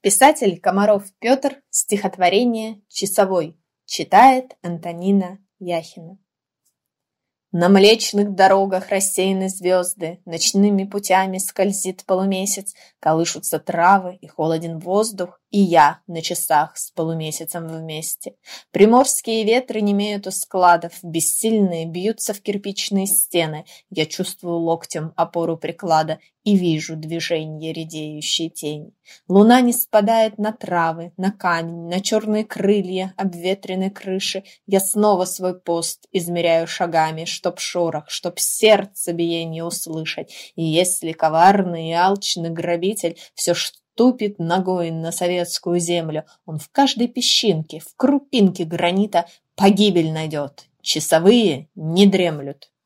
Писатель Комаров Петр, стихотворение «Часовой», читает Антонина Яхина. На млечных дорогах рассеяны звезды, ночными путями скользит полумесяц, колышутся травы и холоден воздух, и я на часах с полумесяцем вместе. Приморские ветры немеют у складов, бессильные бьются в кирпичные стены. Я чувствую локтем опору приклада и вижу движение редеющей тени. Луна не спадает на травы, на камень, на черные крылья обветренной крыши. Я снова свой пост измеряю шагами, чтоб шорох, чтоб сердце биение услышать. И если коварный и алчный грабитель все ступит ногой на советскую землю, он в каждой песчинке, в крупинке гранита погибель найдет. Часовые не дремлют.